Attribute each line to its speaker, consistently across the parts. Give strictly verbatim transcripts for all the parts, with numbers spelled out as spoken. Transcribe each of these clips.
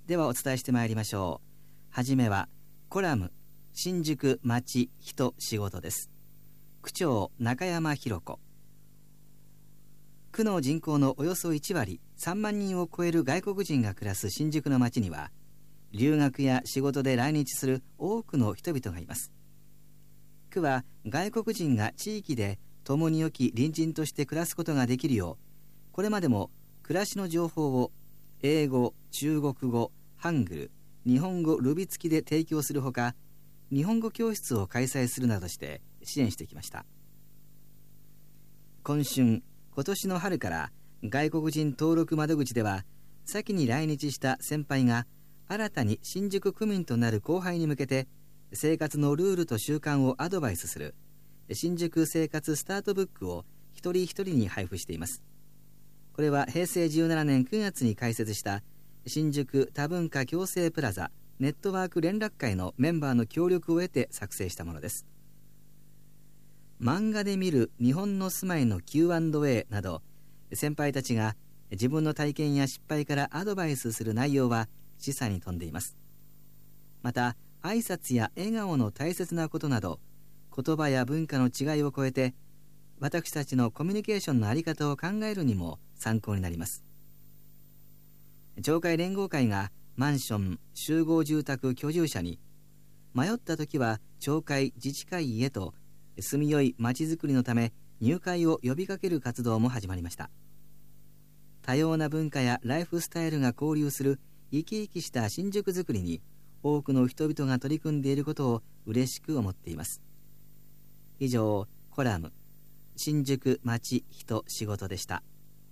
Speaker 1: ではお伝えしてまいりましょう。はじめはコラム新宿町人仕事です。区長中山博子。区の人口のおよそいち割、さんまんにんを超える外国人が暮らす新宿の町には、留学や仕事で来日する多くの人々がいます。区は外国人が地域で共に良き隣人として暮らすことができるよう、これまでも暮らしの情報を英語、中国語、ハングル、日本語ルビ付きで提供するほか、日本語教室を開催するなどして支援してきました。今春、今年の春から外国人登録窓口では、先に来日した先輩が新たに新宿区民となる後輩に向けて生活のルールと習慣をアドバイスする新宿生活スタートブックを一人一人に配布しています。これはへいせいじゅうななねんくがつに開設した新宿多文化共生プラザネットワーク連絡会のメンバーの協力を得て作成したものです。漫画で見る日本の住まいの キューアンドエー など、先輩たちが自分の体験や失敗からアドバイスする内容は示唆に富んでいます。また、挨拶や笑顔の大切なことなど、言葉や文化の違いを超えて、私たちのコミュニケーションの在り方を考えるにも参考になります。町会連合会がマンション、集合住宅居住者に、迷ったときは町会自治会へと住みよいまちづくりのため入会を呼びかける活動も始まりました。多様な文化やライフスタイルが交流する生き生きした新宿づくりに多くの人々が取り組んでいることを嬉しく思っています。以上、コラム新宿町人仕事でした。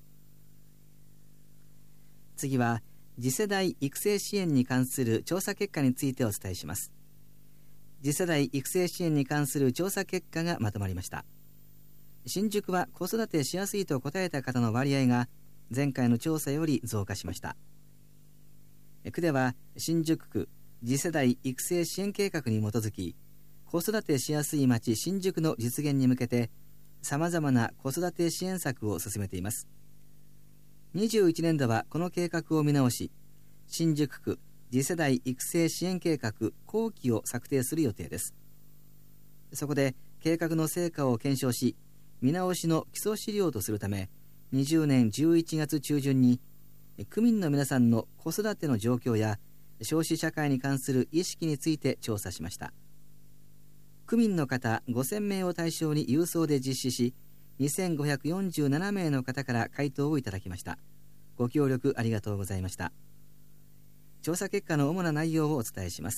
Speaker 1: 次は次世代育成支援に関する調査結果についてお伝えします。次世代育成支援に関する調査結果がまとまりました。新宿は子育てしやすいと答えた方の割合が前回の調査より増加しました。区では新宿区次世代育成支援計画に基づき、子育てしやすい町新宿の実現に向けてさまざまな子育て支援策を進めています。にじゅういちねんどはこの計画を見直し、新宿区次世代育成支援計画後期を策定する予定です。そこで計画の成果を検証し、見直しの基礎資料とするため、にじゅうねんじゅういちがつちゅうじゅんに区民の皆さんの子育ての状況や少子社会に関する意識について調査しました。区民の方ごせんめいを対象に郵送で実施し、にせんごひゃくよんじゅうななめいの方から回答をいただきました。ご協力ありがとうございました。調査結果の主な内容をお伝えします。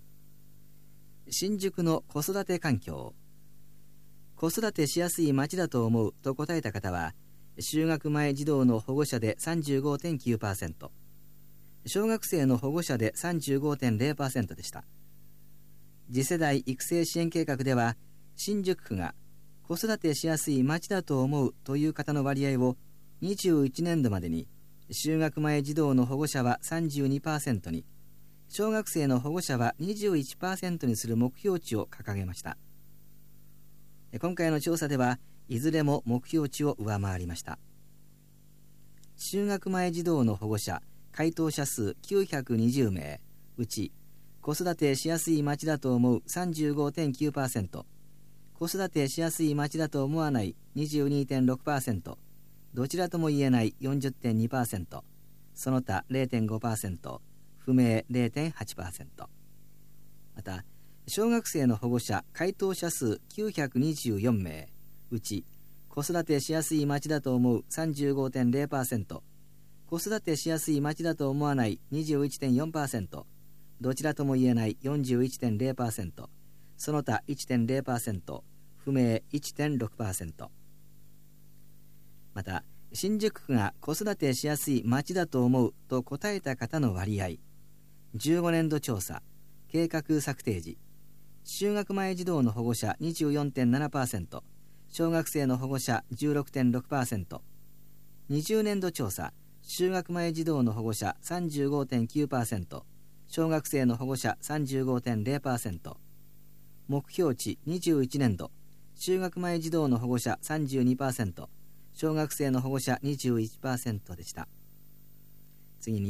Speaker 1: 新宿の子育て環境。子育てしやすい町だと思うと答えた方は、就学前児童の保護者で さんじゅうごてんきゅうパーセント、小学生の保護者で さんじゅうごてんゼロパーセント でした。次世代育成支援計画では、新宿区が子育てしやすい町だと思うという方の割合をにじゅういちねんどまでに、就学前児童の保護者は さんじゅうにパーセント に、小学生の保護者は にじゅういちパーセント にする目標値を掲げました。今回の調査ではいずれも目標値を上回りました。就学前児童の保護者回答者数きゅうひゃくにじゅうめい、うち子育てしやすい町だと思う さんじゅうごてんきゅうパーセント、子育てしやすい町だと思わない にじゅうにてんろくパーセント、どちらとも言えない よんじゅってんにパーセント、その他 れいてんごパーセント、不明 れいてんはちパーセント。また、小学生の保護者回答者数きゅうひゃくにじゅうよんめい、うち子育てしやすい町だと思う さんじゅうごてんゼロパーセント、子育てしやすい町だと思わない にじゅういちてんよんパーセント、どちらとも言えない よんじゅういちてんゼロパーセント、その他 いちてんゼロパーセント、不明 いってんろくパーセント。また、新宿区が子育てしやすい町だと思うと答えた方の割合、じゅうごねんど調査、計画策定時、就学前児童の保護者 にじゅうよんてんななパーセント、小学生の保護者 じゅうろくてんろくパーセント、にじゅうねんど調査、就学前児童の保護者 さんじゅうごてんきゅうパーセント、小学生の保護者 さんじゅうごてんゼロパーセント、目標値にじゅういちねんど、就学前児童の保護者 さんじゅうにパーセント、小学生の保護者 にじゅういちパーセント でした。次に、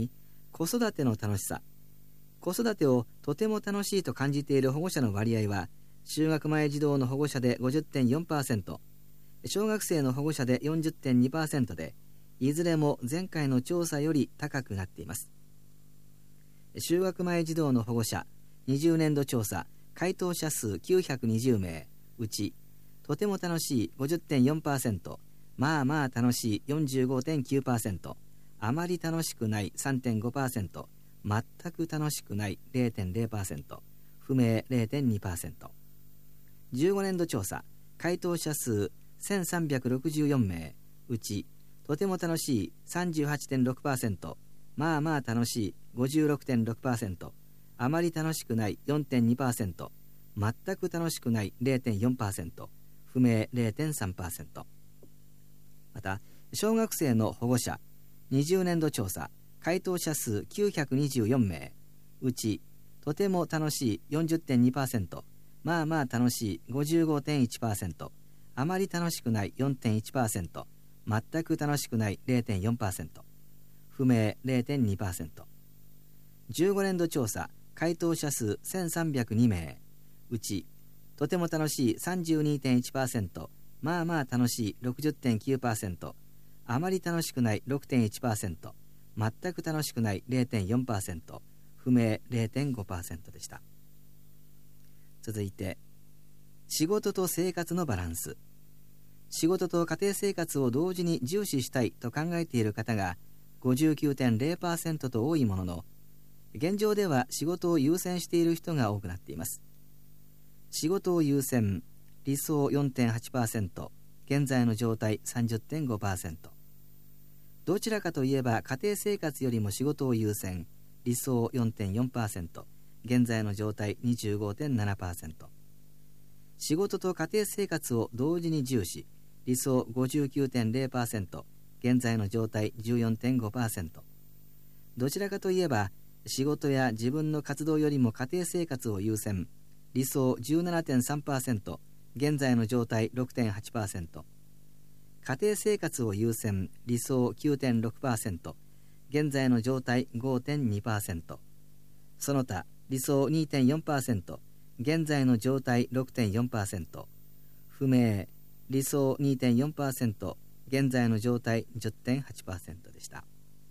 Speaker 1: 子育ての楽しさ。子育てをとても楽しいと感じている保護者の割合は、就学前児童の保護者で ごじゅってんよんパーセント、小学生の保護者で よんじゅってんにパーセント で、いずれも前回の調査より高くなっています。就学前児童の保護者にじゅうねんど調査回答者数きゅうひゃくにじゅうめい、うちとても楽しい ごじゅってんよんパーセント、まあまあ楽しい よんじゅうごてんきゅうパーセント、あまり楽しくない さんてんごパーセント、全く楽しくない れいてんれいパーセント、不明 れいてんにパーセント。じゅうごねんど調査回答者数せんさんびゃくろくじゅうよんめい、うちとても楽しい さんじゅうはちてんろくパーセント、まあまあ楽しい ごじゅうろくてんろくパーセント、あまり楽しくない よんてんにパーセント、全く楽しくない れいてんよんパーセント、不明 れいてんさんパーセント。また小学生の保護者にじゅうねんど調査回答者数きゅうひゃくにじゅうよんめい、うちとても楽しい よんじゅってんにパーセント、まあまあ楽しい ごじゅうごてんいちパーセント、あまり楽しくない よんてんいちパーセント、全く楽しくない れいてんよんパーセント、不明 れいてんにパーセント。じゅうごねんど調査回答者数せんさんびゃくにめい、うちとても楽しい さんじゅうにてんいちパーセント、まあまあ楽しい ろくじゅってんきゅうパーセント、あまり楽しくない ろくてんいちパーセント、全く楽しくない れいてんよんパーセント、不明 れいてんごパーセント でした。続いて仕事と生活のバランス。仕事と家庭生活を同時に重視したいと考えている方が ごじゅうきゅうてんれいパーセント と多いものの、現状では仕事を優先している人が多くなっています。仕事を優先、理想 よんてんはちパーセント、現在の状態 さんじゅってんごパーセント。どちらかといえば家庭生活よりも仕事を優先、理想 よんてんよんパーセント、現在の状態 にじゅうごてんななパーセント。仕事と家庭生活を同時に重視、理想 ごじゅうきゅうてんれいパーセント、現在の状態 じゅうよんてんごパーセント。どちらかといえば仕事や自分の活動よりも家庭生活を優先、理想 じゅうななてんさんパーセント、現在の状態 ろくてんはちパーセント。家庭生活を優先、理想 きゅうてんろくパーセント、現在の状態 ごてんにパーセント。その他理想 にてんよんパーセント、現在の状態 ろくてんよんパーセント。不明、理想 にてんよんパーセント、現在の状態 じゅってんはちパーセント でした。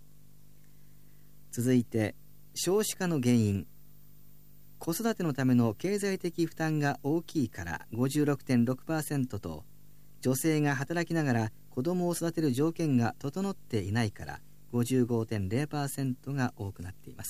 Speaker 1: 続いて少子化の原因。子育てのための経済的負担が大きいから ごじゅうろくてんろくパーセント と、女性が働きながら子供を育てる条件が整っていないから ごじゅうごてんれいパーセント が多くなっています。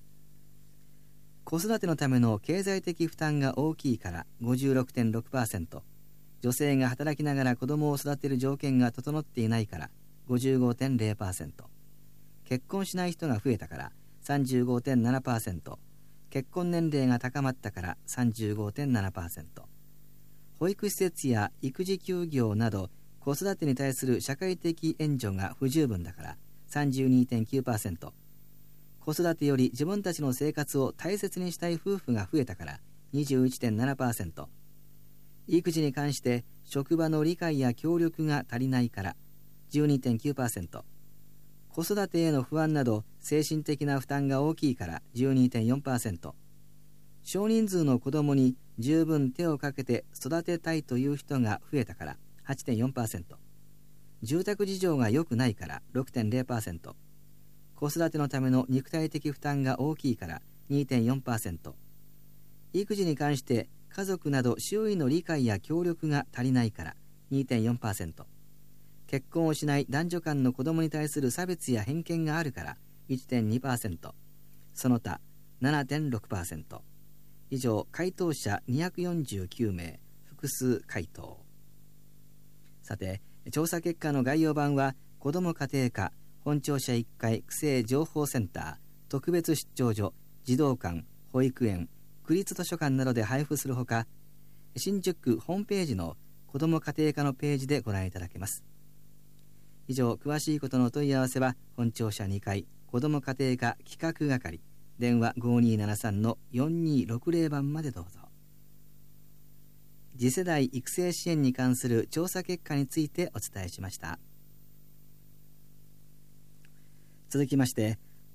Speaker 1: 子育てのための経済的負担が大きいから ごじゅうろくてんろくパーセント、女性が働きながら子供を育てる条件が整っていないから ごじゅうごてんれいパーセント、結婚しない人が増えたから さんじゅうごてんななパーセント、結婚年齢が高まったから さんじゅうごてんななパーセント、保育施設や育児休業など子育てに対する社会的援助が不十分だから さんじゅうにてんきゅうパーセント、子育てより自分たちの生活を大切にしたい夫婦が増えたから にじゅういちてんななパーセント、育児に関して職場の理解や協力が足りないから じゅうにてんきゅうパーセント、子育てへの不安など精神的な負担が大きいから じゅうにてんよんパーセント、少人数の子供に十分手をかけて育てたいという人が増えたから はちてんよんパーセント、住宅事情が良くないから ろくてんれいパーセント、子育てのための肉体的負担が大きいから にてんよんパーセント、育児に関して家族など周囲の理解や協力が足りないから にてんよんパーセント、結婚をしない男女間の子供に対する差別や偏見があるから いちてんにパーセント、その他 ななてんろくパーセント。以上、回答者にひゃくよんじゅうきゅうめい、複数回答。さて、調査結果の概要版は子ども家庭課本庁舎いっかい区政情報センター、特別出張所、児童館、保育園、区立図書館などで配布するほか、新宿区ホームページの子ども家庭課のページでご覧いただけます。以上、詳しいことのお問い合わせは本庁舎にかい子ども家庭課企画係、電話 ごにーななさんのよんにーろくぜろ 番までどうぞ。次世代育成支援に関する調査結果についてお伝えしました。続きまして、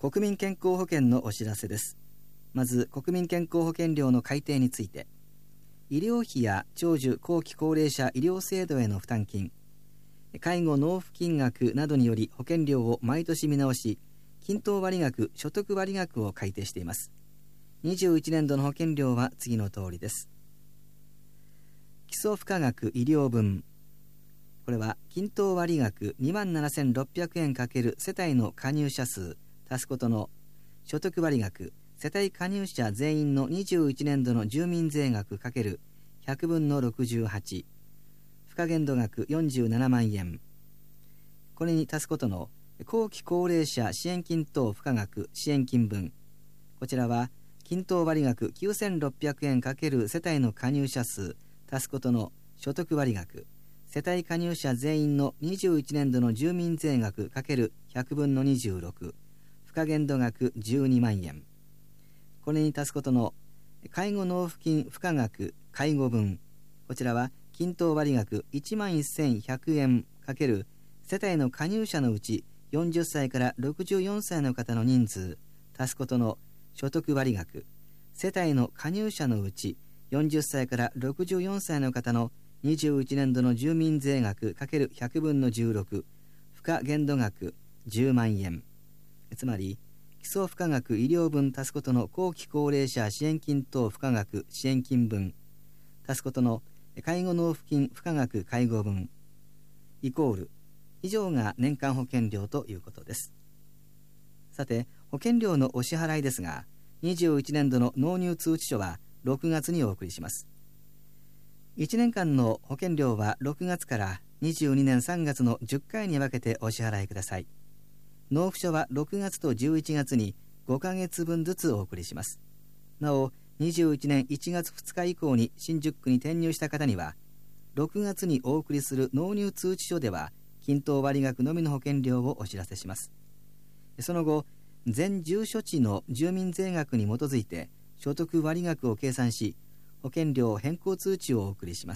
Speaker 1: 国民健康保険のお知らせです。まず、国民健康保険料の改定について、医療費や長寿後期高齢者医療制度への負担金、介護納付金額などにより保険料を毎年見直し、均等割額、所得割額を改定しています。にじゅういちねんどの保険料は次の通りです。基礎付加額医療分、これは均等割額にまんななせんろっぴゃくえん×世帯の加入者数足すことの所得割額、世帯加入者全員のにじゅういちねんどの住民税額×ひゃくぶんのろくじゅうはち、付加限度額よんじゅうななまんえん、これに足すことの後期高齢者支援金等付加額支援金分、こちらは均等割額きゅうせんろっぴゃくえん×世帯の加入者数足すことの所得割額、世帯加入者全員のにじゅういちねんどの住民税額×ひゃくぶんのにじゅうろく、付加限度額じゅうにまんえん、これに足すことの介護納付金付加額介護分、こちらは均等割額いちまんせんひゃくえん×世帯の加入者のうちよんじゅっさいからろくじゅうよんさいの方の人数足すことの所得割額、世帯の加入者のうちよんじゅっさいからろくじゅうよんさいの方のにじゅういちねんどの住民税額×ひゃくぶんのじゅうろく、付加限度額じゅうまんえん、つまり基礎付加額医療分足すことの後期高齢者支援金等付加額支援金分足すことの介護納付金付加額介護分イコール以上が年間保険料ということです。さて、保険料のお支払いですが、にじゅういちねんどの納入通知書はろくがつにお送りします。いちねんかんの保険料はろくがつからにじゅうにねんさんがつのじゅっかいに分けてお支払いください。納付書はろくがつとじゅういちがつにごかげつぶんずつお送りします。なお、にじゅういちねんいちがつふつか以降に新宿区に転入した方には、ろくがつにお送りする納入通知書では、均等割額のみの保険料をお知らせします。その後、全住所地の住民税額に基づいて所得割額を計算し、保険料変更通知をお送りします。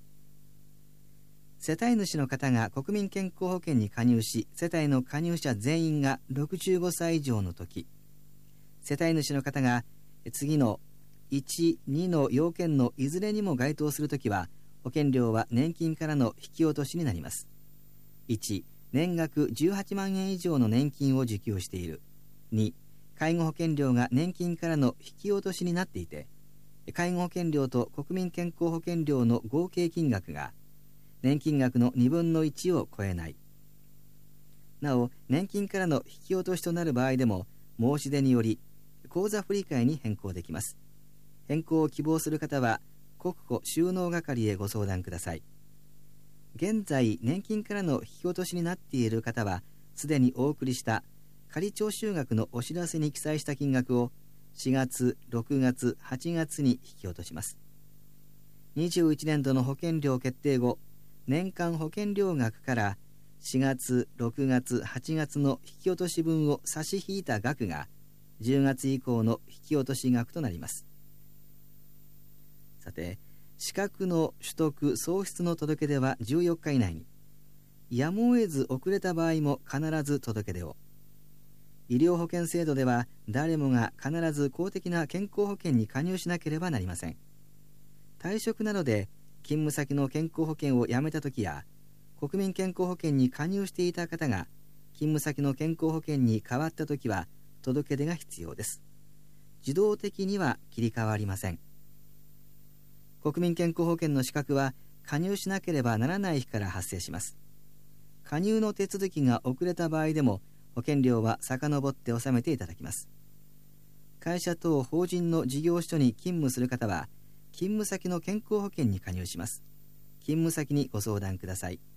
Speaker 1: 世帯主の方が国民健康保険に加入し、世帯の加入者全員がろくじゅうごさい以上のとき、世帯主の方が次のいち、にの要件のいずれにも該当するときは、保険料は年金からの引き落としになります。いち、年額じゅうはちまんえん以上の年金を受給している。に、介護保険料が年金からの引き落としになっていて、介護保険料と国民健康保険料の合計金額が年金額のにぶんのいちを超えない。なお、年金からの引き落としとなる場合でも、申し出により口座振替に変更できます。変更を希望する方は、国庫収納係へご相談ください。現在、年金からの引き落としになっている方は、すでにお送りした仮徴収額のお知らせに記載した金額をしがつ、ろくがつ、はちがつに引き落とします。にじゅういちねんどの保険料決定後、年間保険料額からしがつ、ろくがつ、はちがつの引き落とし分を差し引いた額がじゅうがつ以降の引き落とし額となります。さて、資格の取得・喪失の届け出はじゅうよっか以内に、やむを得ず遅れた場合も必ず届け出を。医療保険制度では誰もが必ず公的な健康保険に加入しなければなりません。退職などで勤務先の健康保険を辞めたときや、国民健康保険に加入していた方が勤務先の健康保険に変わったときは届け出が必要です。自動的には切り替わりません。国民健康保険の資格は加入しなければならない日から発生します。加入の手続きが遅れた場合でも保険料は遡って納めていただきます。会社等法人の事業所に勤務する方は勤務先の健康保険に加入します。勤務先にご相談ください。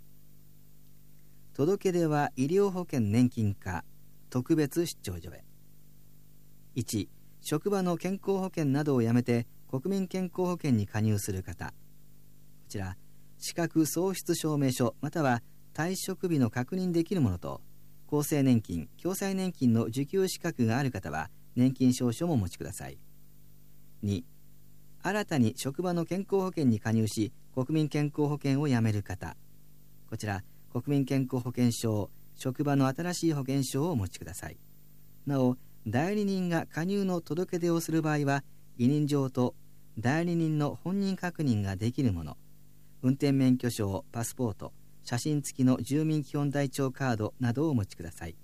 Speaker 1: 届け出は医療保険年金課特別出張所へ。いち、職場の健康保険などをやめて国民健康保険に加入する方、こちら資格喪失証明書または退職日の確認できるものと、厚生年金・共済年金の受給資格がある方は年金証書もお持ちください。に、新たに職場の健康保険に加入し国民健康保険をやめる方、こちら国民健康保険証、職場の新しい保険証をお持ちください。 なお、代理人が加入の届け出をする場合は、委任状と代理人の本人確認ができるもの、運転免許証、パスポート、写真付きの住民基本台帳カードなどをお持ちください。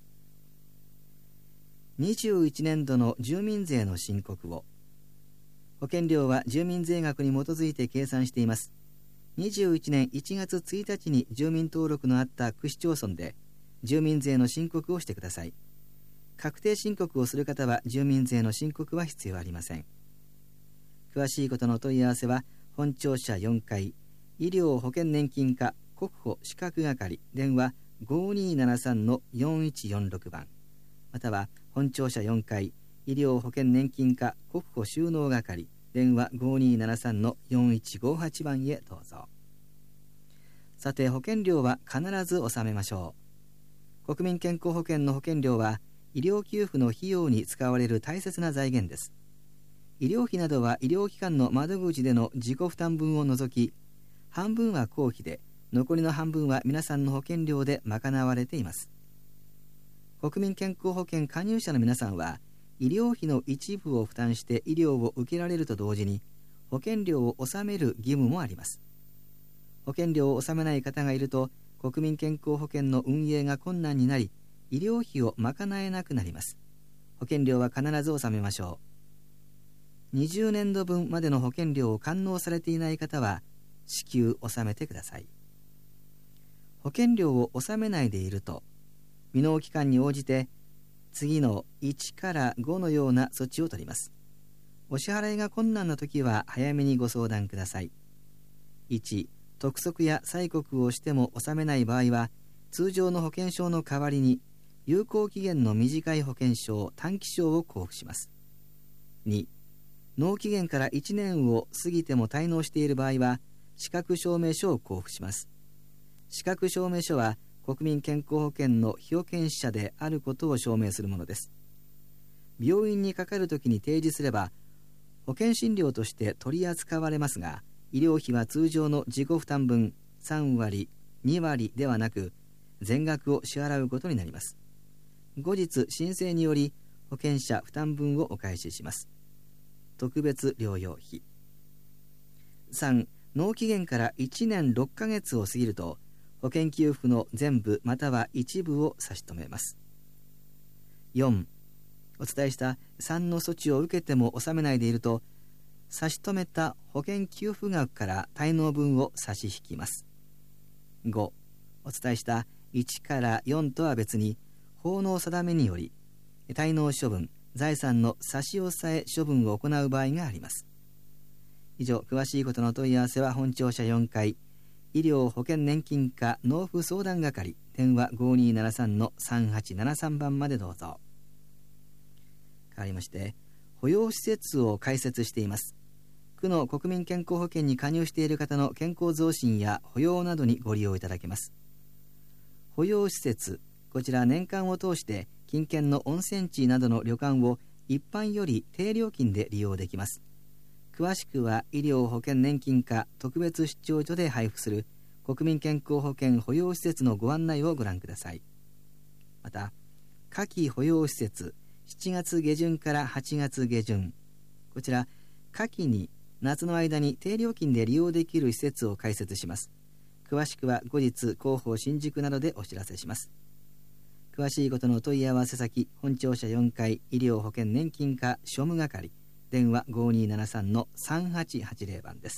Speaker 1: にじゅういちねんどの住民税の申告を。保険料は住民税額に基づいて計算しています。にじゅういちねんいちがつついたちに住民登録のあった区市町村で住民税の申告をしてください。確定申告をする方は住民税の申告は必要ありません。詳しいことの問い合わせは本庁舎よんかい医療保険年金課国保資格係電話 ごにーななさんのよんいちよんろく 番、または本庁舎よんかい医療保険年金課国保収納係電話 ごにーななさんのよんいちごはち 番へどうぞ。さて、保険料は必ず納めましょう。国民健康保険の保険料は医療給付の費用に使われる大切な財源です。医療費などは医療機関の窓口での自己負担分を除き、半分は公費で、残りの半分は皆さんの保険料で賄われています。国民健康保険加入者の皆さんは、医療費の一部を負担して医療を受けられると同時に、保険料を納める義務もあります。保険料を納めない方がいると、国民健康保険の運営が困難になり、医療費を賄えなくなります。保険料は必ず納めましょう。にじゅうねんどぶんまでの保険料を完納されていない方は、至急納めてください。保険料を納めないでいると、未納期間に応じて、次のいちからごのような措置を取ります。お支払いが困難なときは早めにご相談ください。いち、督促や催告をしても納めない場合は、通常の保険証の代わりに、有効期限の短い保険証、短期証を交付します。に、納期限からいちねんを過ぎても滞納している場合は、資格証明書を交付します。資格証明書は、国民健康保険の被保険者であることを証明するものです。病院にかかるときに提示すれば、保険診療として取り扱われますが、医療費は通常の自己負担分さんわり、にわりではなく、全額を支払うことになります。後日、申請により、保険者負担分をお返しします。特別療養費。さん、納期限からいちねんろっかげつを過ぎると、保険給付の全部または一部を差し止めます。よん、お伝えしたさんの措置を受けても納めないでいると、差し止めた保険給付額から滞納分を差し引きます。ご、お伝えしたいちからよんとは別に、法の定めにより、滞納処分、財産の差し押さえ処分を行う場合があります。以上、詳しいことの問い合わせは本庁舎よんかい、医療保険年金課納付相談係、電話 ごにーななさんのさんはちななさん 番までどうぞ。変わりまして、保養施設を開設しています。区の国民健康保険に加入している方の健康増進や保養などにご利用いただけます。保養施設、こちら年間を通して近県の温泉地などの旅館を一般より低料金で利用できます。詳しくは医療保険年金課特別出張所で配布する国民健康保険保養施設のご案内をご覧ください。また、夏季保養施設しちがつげじゅんからはちがつげじゅん、こちら夏季に夏の間に低料金で利用できる施設を開設します。詳しくは後日広報新宿などでお知らせします。詳しいことの問い合わせ先、本庁舎よんかい医療保険年金課庶務係、電話 ごにーななさんのさんはちはちぜろ 番です。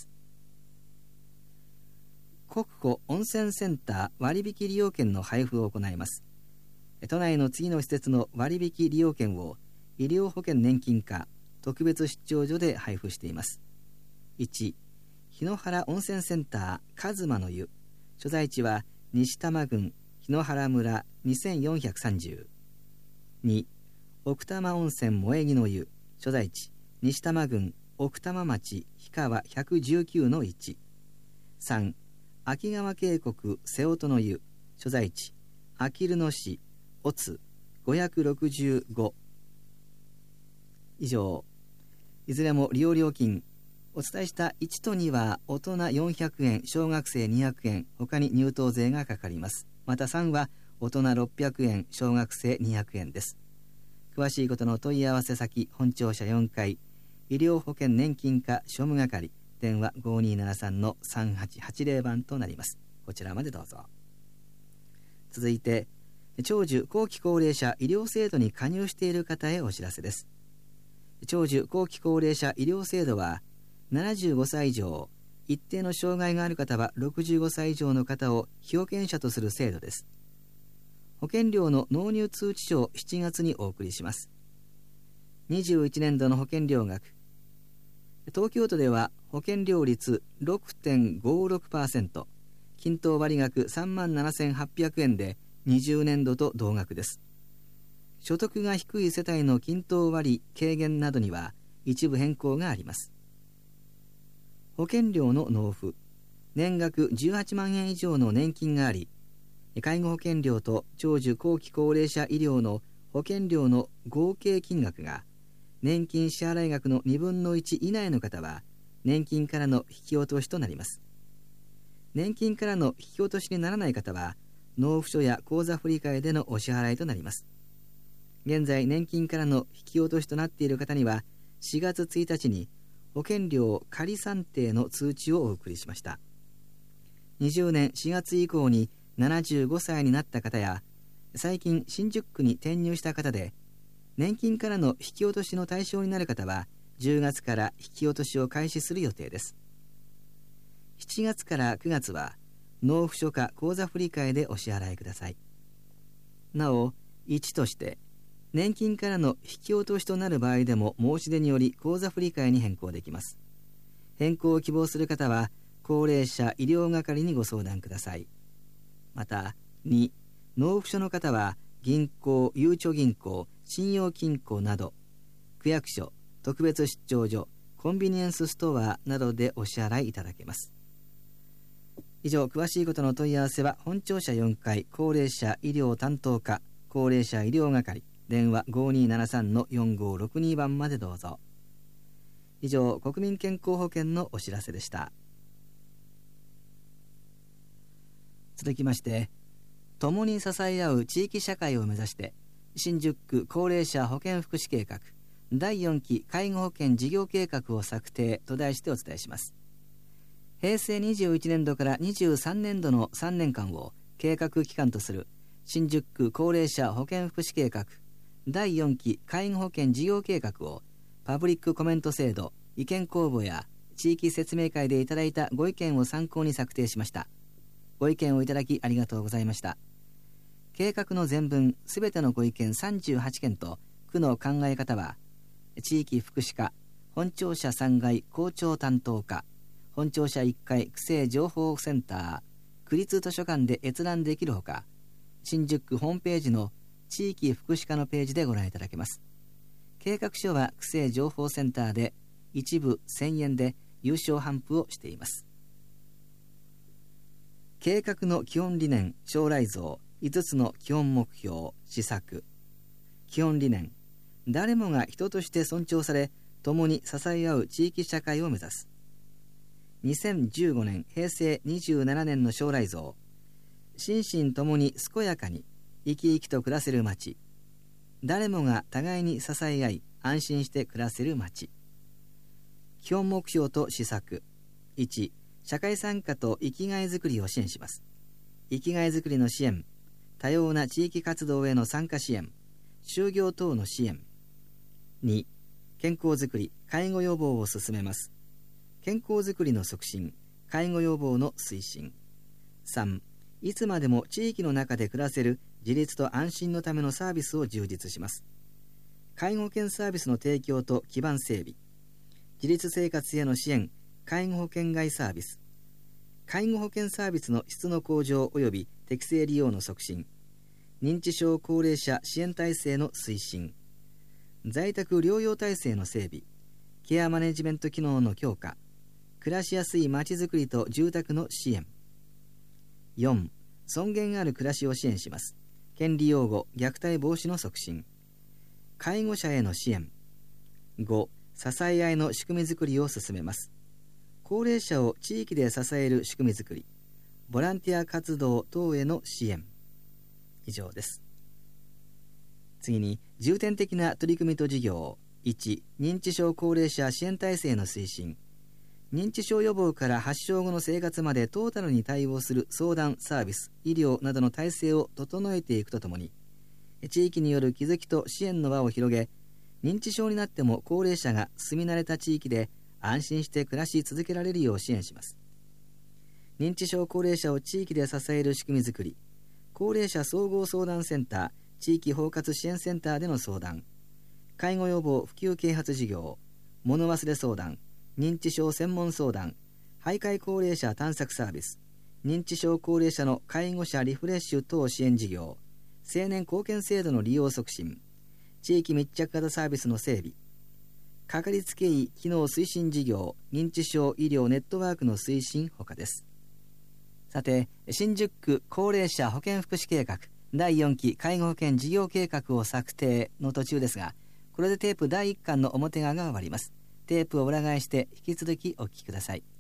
Speaker 1: 国保温泉センター割引利用券の配布を行います。都内の次の施設の割引利用券を医療保険年金課特別出張所で配布しています。いち、檜原温泉センター一馬の湯、所在地は西多摩郡檜原村にせんよんひゃくさんじゅう。に、奥多摩温泉萌木の湯、所在地西多摩郡奥多摩町氷川ひゃくじゅうきゅうのいち。さん、秋川渓谷瀬音の湯、所在地あきる野市小津ごひゃくろくじゅうご。以上、いずれも利用料金、お伝えしたいちとには大人よんひゃくえん、小学生にひゃくえん、他に入湯税がかかります。またさんは大人ろっぴゃくえん、小学生にひゃくえんです。 詳しいことの問い合わせ先、本庁舎よんかい医療保険年金課庶務係、電話 ごにーななさんのさんはちはちぜろ 番となります。こちらまでどうぞ。続いて、長寿後期高齢者医療制度に加入している方へお知らせです。長寿後期高齢者医療制度は、ななじゅうごさい以上、一定の障害がある方はろくじゅうごさい以上の方を被保険者とする制度です。保険料の納入通知書をしちがつにお送りします。にじゅういちねんどの保険料額、東京都では保険料率 ろくてんごろくパーセント、均等割額さんまんななせんはっぴゃくえんでにじゅうねんどと同額です。所得が低い世帯の均等割軽減などには一部変更があります。保険料の納付、年額じゅうはちまんえん以上の年金があり、介護保険料と長寿後期高齢者医療の保険料の合計金額が年金支払額のにぶんのいち以内の方は年金からの引き落としとなります。年金からの引き落としにならない方は納付書や口座振替でのお支払いとなります。現在年金からの引き落としとなっている方にはしがつついたちに保険料仮算定の通知をお送りしました。にじゅうねんしがつ以降にななじゅうごさいになった方や最近新宿区に転入した方で年金からの引き落としの対象になる方はじゅうがつから引き落としを開始する予定です。しちがつからくがつは納付書か口座振替でお支払いください。なお、いちとして年金からの引き落としとなる場合でも申し出により口座振替に変更できます。変更を希望する方は高齢者医療係にご相談ください。また、に、納付書の方は銀行、ゆうちょ銀行、信用金庫など区役所、特別出張所、コンビニエンスストアなどでお支払いいただけます。以上、詳しいことの問い合わせは本庁舎よんかい高齢者医療担当課高齢者医療係、電話 ごにーななさんのよんごろくに 番までどうぞ。以上、国民健康保険のお知らせでした。続きまして、共に支え合う地域社会を目指して新宿区高齢者保健福祉計画だいよんき介護保険事業計画を策定と題してお伝えします。平成にじゅういちねんどからにじゅうさんねんどのさんねんかんを計画期間とする新宿区高齢者保健福祉計画だいよんき介護保険事業計画をパブリックコメント制度、意見公募や地域説明会でいただいたご意見を参考に策定しました。ご意見をいただきありがとうございました。計画の全文すべてのご意見さんじゅうはちけんと区の考え方は地域福祉課、本庁舎さんがい校長担当課、本庁舎いっかい区政情報センター、区立図書館で閲覧できるほか、新宿区ホームページの地域福祉課のページでご覧いただけます。計画書は区政情報センターで一部せんえんで有償頒布をしています。計画の基本理念、将来像、いつつの基本目標、施策。基本理念、誰もが人として尊重され、共に支え合う地域社会を目指す。にせんじゅうごねん、平成にじゅうななねんの将来像、心身ともに健やかに生き生きと暮らせる街。誰もが互いに支え合い、安心して暮らせる街。基本目標と施策。いち、社会参加と生きがいづくりを支援します。生きがいづくりの支援、多様な地域活動への参加支援、就業等の支援。に、健康づくり、介護予防を進めます。健康づくりの促進、介護予防の推進。さん、いつまでも地域の中で暮らせる自立と安心のためのサービスを充実します。介護保険サービスの提供と基盤整備、自立生活への支援、介護保険外サービス、介護保険サービスの質の向上及び適正利用の促進、認知症高齢者支援体制の推進、在宅療養体制の整備、ケアマネジメント機能の強化、暮らしやすいまちづくりと住宅の支援。よん、尊厳ある暮らしを支援します。権利擁護、虐待防止の促進、介護者への支援。ご、支え合いの仕組みづくりを進めます。高齢者を地域で支える仕組みづくり、ボランティア活動等への支援。以上です。 次に、重点的な取り組みと事業。いち、認知症高齢者支援体制の推進。認知症予防から発症後の生活までトータルに対応する相談、サービス、医療などの体制を整えていくとともに、地域による気づきと支援の輪を広げ、認知症になっても高齢者が住み慣れた地域で安心して暮らし続けられるよう支援します。認知症高齢者を地域で支える仕組みづくり、高齢者総合相談センター、地域包括支援センターでの相談、介護予防普及啓発事業、物忘れ相談、認知症専門相談、徘徊高齢者探索サービス、認知症高齢者の介護者リフレッシュ等支援事業、青年貢献制度の利用促進、地域密着型サービスの整備、かかりつけ医機能推進事業、認知症医療ネットワークの推進ほかです。さて、新宿区高齢者保健福祉計画だいよんき介護保険事業計画を策定の途中ですが、これでテープだいいっかんの表側が終わります。テープを裏返して引き続きお聞きください。